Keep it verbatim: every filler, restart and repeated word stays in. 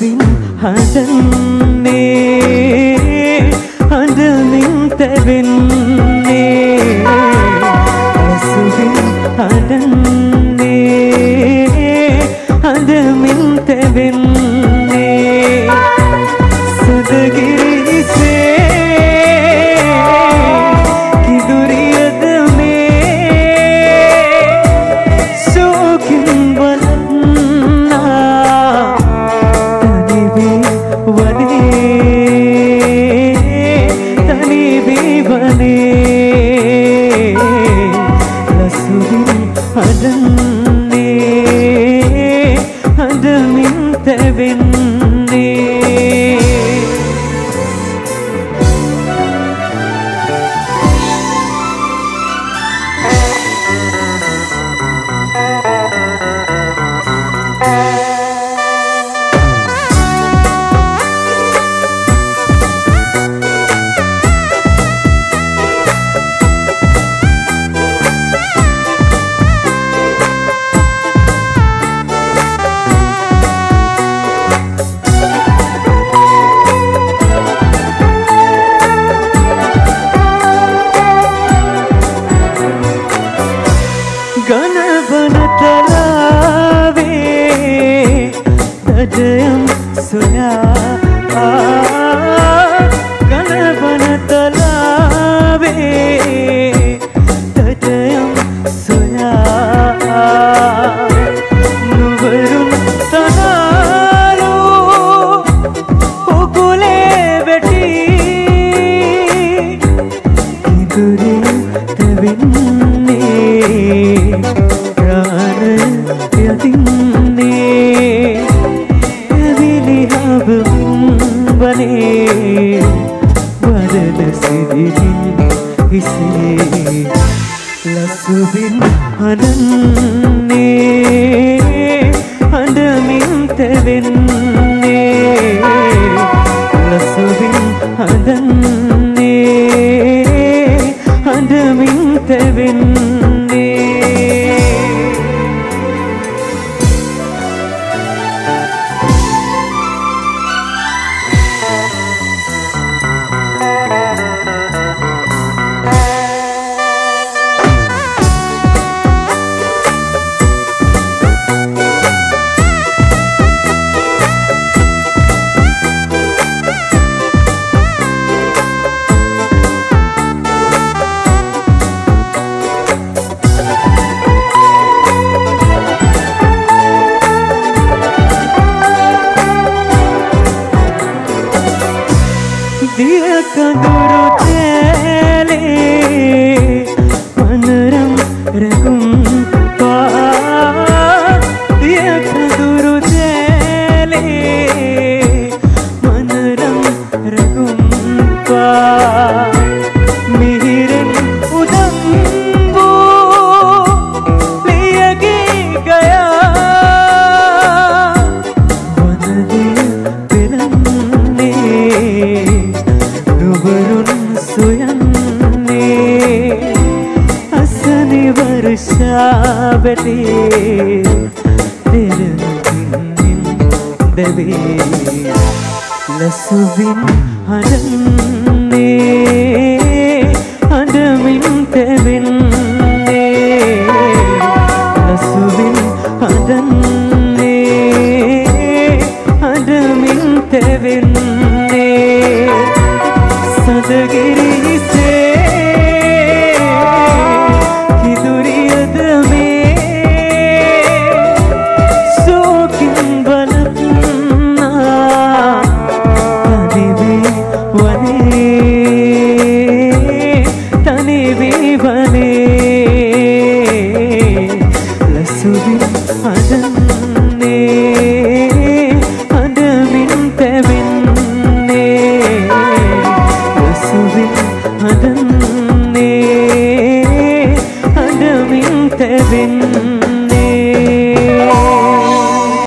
ලසුවින් හඬන්නේ හඬමින් තැවෙන්නේ ලසුවින් හඬන්නේ හඬමින් තැවෙන්නේ සුදගිරිසේ කිදුරියද මේ ශෝකින් බලන්නා තනිවී වනේ තනිවී වනේ ලසුවින් හඬන්නේ හඬමින් තැවෙන්නේ ගණවනතලාවේ දඩයම් සොයා ගණවනතලාවේ දඩයම් සොයා නුවරුන් තනාලෝ උකුලේ වැටි ඉදුරින් තැවෙන්නේ යතින්නේ ඇවිලිහාවමින් වනේ වදන සිරිමින් හිසේ ලසුවින් හඬන්නේ හඬමින් තැවෙන්නේ ලසුවින් හඬන්නේ හඬමින් තැවෙන්නේ දිය කඳුරු තැලේ මනරම් රැකුම් පා දිය කඳුරු තැලේ මනරම් රැකුම් පා මිහිරෙන් උදම් වූ ලියගී ගයා වනදිය පෙළන්නේ නුවරුන් සොයන්නේ අසනි වර්ෂා වැටේ දෙරකින් දැවේ ලසුවින් හඬන්නේ හඬමින් තැවෙන්නේ ලසුවින් හඬන්නේ හඬමින් තැවෙන්නේ සදගිරිසේ කිදුරියද මේ ශෝකින් බලන්නා තනිවී වනේ තනිවී වනේ ලසුවින් හඬන්නේ හඬමින් තැවෙන්නේ හඬන්නේ හඬමින් තැවෙන්නේ